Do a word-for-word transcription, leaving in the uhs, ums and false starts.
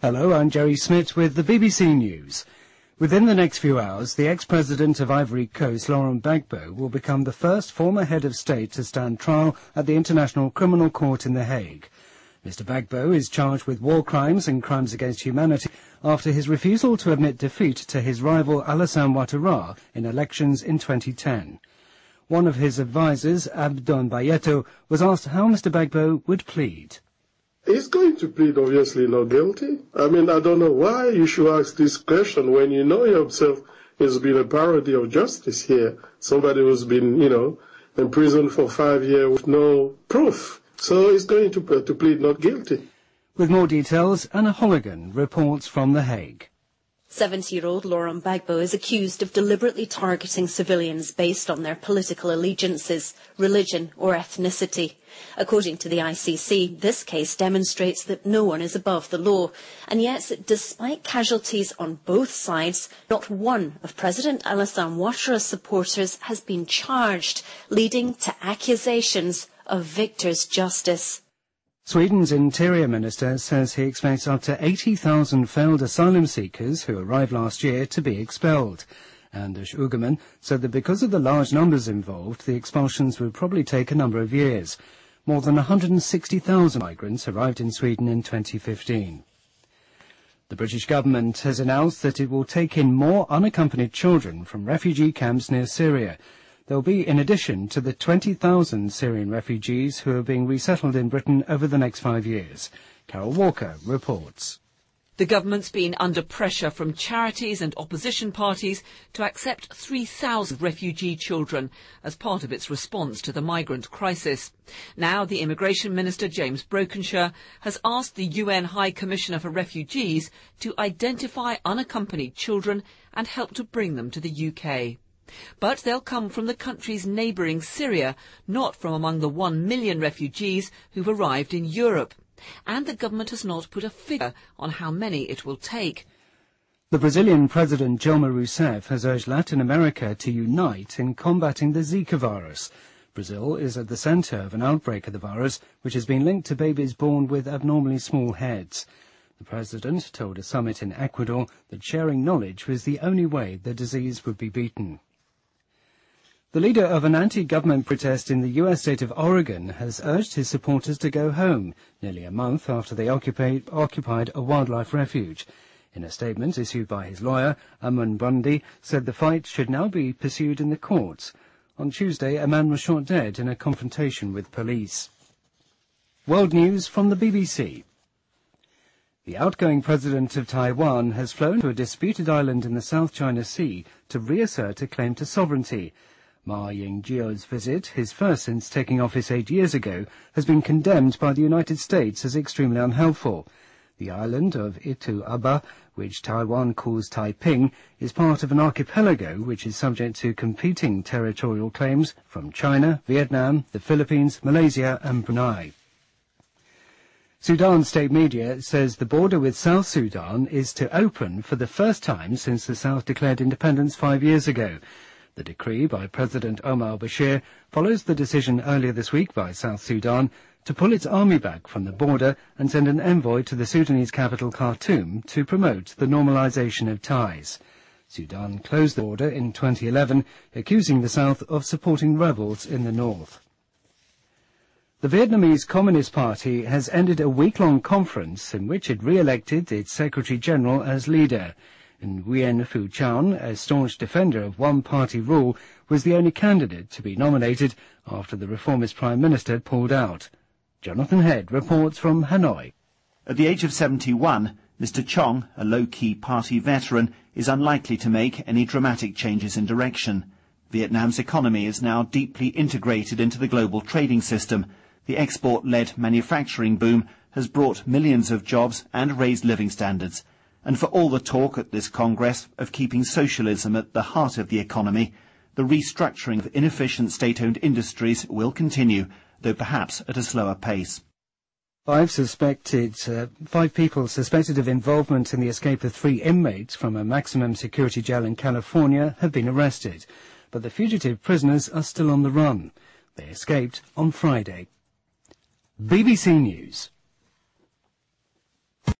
Hello, I'm Jerry Smith with the B B C News. Within the next few hours, the ex-president of Ivory Coast, Laurent Gbagbo, will become the first former head of state to stand trial at the International Criminal Court in The Hague. Mister Gbagbo is charged with war crimes and crimes against humanity after his refusal to admit defeat to his rival Alassane Ouattara in elections in twenty ten. One of his advisers, Abdon Bayeto, was asked how Mister Gbagbo would plead. He's going to plead obviously not guilty. I mean, I don't know why you should ask this question when you know yourself has been a parody of justice here. Somebody who's been, you know, in prison for five years with no proof. So he's going to, to plead not guilty. With more details, Anna Holligan reports from The Hague. seventy-year-old Laurent Gbagbo is accused of deliberately targeting civilians based on their political allegiances, religion or ethnicity. According to the I C C, this case demonstrates that no one is above the law, and yet, despite casualties on both sides, not one of President Alassane Ouattara's supporters has been charged, leading to accusations of victor's justice. Sweden's Interior Minister says he expects up to eighty thousand failed asylum seekers who arrived last year to be expelled. Anders Ygeman said that because of the large numbers involved, the expulsions would probably take a number of years. More than one hundred sixty thousand migrants arrived in Sweden in twenty fifteen. The British government has announced that it will take in more unaccompanied children from refugee camps near Syria. There will be in addition to the twenty thousand Syrian refugees who are being resettled in Britain over the next five years. Carol Walker reports. The government's been under pressure from charities and opposition parties to accept three thousand refugee children as part of its response to the migrant crisis. Now the Immigration Minister, James Brokenshire, has asked the U N High Commissioner for Refugees to identify unaccompanied children and help to bring them to the U K. But they'll come from the country's neighbouring Syria, not from among the one million refugees who've arrived in Europe. And the government has not put a figure on how many it will take. The Brazilian President Dilma Rousseff has urged Latin America to unite in combating the Zika virus. Brazil is at the centre of an outbreak of the virus, which has been linked to babies born with abnormally small heads. The President told a summit in Ecuador that sharing knowledge was the only way the disease would be beaten. The leader of an anti-government protest in the U S state of Oregon has urged his supporters to go home, nearly a month after they occupied, occupied a wildlife refuge. In a statement issued by his lawyer, Ammon Bundy said the fight should now be pursued in the courts. On Tuesday, a man was shot dead in a confrontation with police. World news from the B B C. The outgoing president of Taiwan has flown to a disputed island in the South China Sea to reassert a claim to sovereignty. Ma Ying-jeou's visit, his first since taking office eight years ago, has been condemned by the United States as extremely unhelpful. The island of Itu-Aba, which Taiwan calls Taiping, is part of an archipelago which is subject to competing territorial claims from China, Vietnam, the Philippines, Malaysia and Brunei. Sudan state media says the border with South Sudan is to open for the first time since the South declared independence five years ago. The decree by President Omar al-Bashir follows the decision earlier this week by South Sudan to pull its army back from the border and send an envoy to the Sudanese capital Khartoum to promote the normalization of ties. Sudan closed the border in twenty eleven, accusing the South of supporting rebels in the north. The Vietnamese Communist Party has ended a week-long conference in which it re-elected its Secretary-General as leader. And Nguyen Phu Trong, a staunch defender of one-party rule, was the only candidate to be nominated after the reformist Prime Minister pulled out. Jonathan Head reports from Hanoi. At the age of seventy-one, Mister Chong, a low-key party veteran, is unlikely to make any dramatic changes in direction. Vietnam's economy is now deeply integrated into the global trading system. The export-led manufacturing boom has brought millions of jobs and raised living standards. And for all the talk at this Congress of keeping socialism at the heart of the economy, the restructuring of inefficient state-owned industries will continue, though perhaps at a slower pace. Five suspected, uh, five people suspected of involvement in the escape of three inmates from a maximum security jail in California have been arrested, but the fugitive prisoners are still on the run. They escaped on Friday. B B C News.